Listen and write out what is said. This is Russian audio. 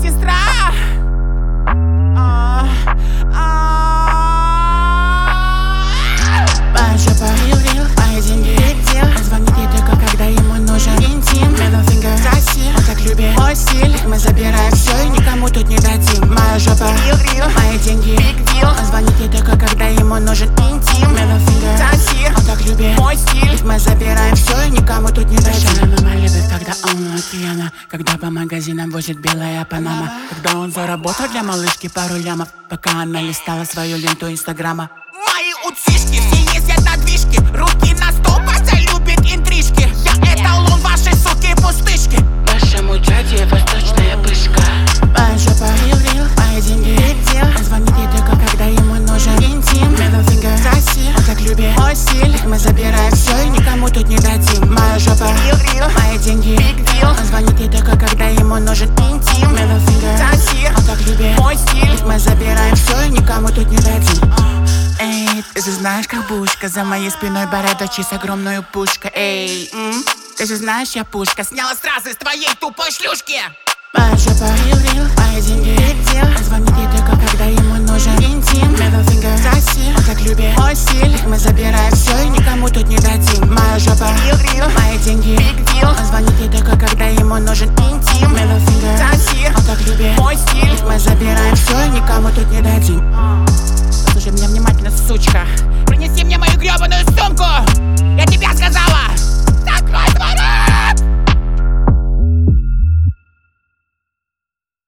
сестра. Моя жопа real, мои деньги big deal. Звонит ей только когда ему нужен интим. Middle finger, соси, он так любит мой стиль. Мы забираем все и никому тут не дадим. Моя жопа real, мои деньги big deal. Он звонит ей только когда ему нужен интим. Middle finger, соси, он так любит мой стиль. Мы забираем все и никому тут не дадим. Мама любит, когда он океана, когда по магазинам возит белая панама, когда он заработал для малышки пару лямов, пока она листала свою ленту инстаграма. Мои утишки все ездят на движке, руки на стол, Вася любит интрижки. Я эталон вашей суки пустышки. Вашему дяде восточная пышка. Моя жопа real, мои деньги big deal. Он звонит ей только когда ему нужен интим. Middle finger, соси, он так любит мой стиль. Мы забираем все и никому тут не дадим. Моя жопа real, мои деньги big deal. Он звонит ей только когда ему нужен интим. Middle finger, соси, он так любит мой стиль. Мы забираем все и никому тут не дадим. Эй, ты же знаешь, как бушка, за моей спиной бородачи с огромной пушкой. Эй, ты же знаешь, я пушка, сняла сразу из твоей тупой шлюшки. Моя жопа real, мои деньги big deal. Он звонит ей только когда ему нужен интим. Middle finger, соси, он так любит мой стиль. Мы забираем все и никому тут не дадим. Моя жопа real, мои деньги big deal. Он звонит ей только когда ему нужен интим. Middle finger, соси, он так любит мой стиль. Мы забираем все и никому тут не дадим.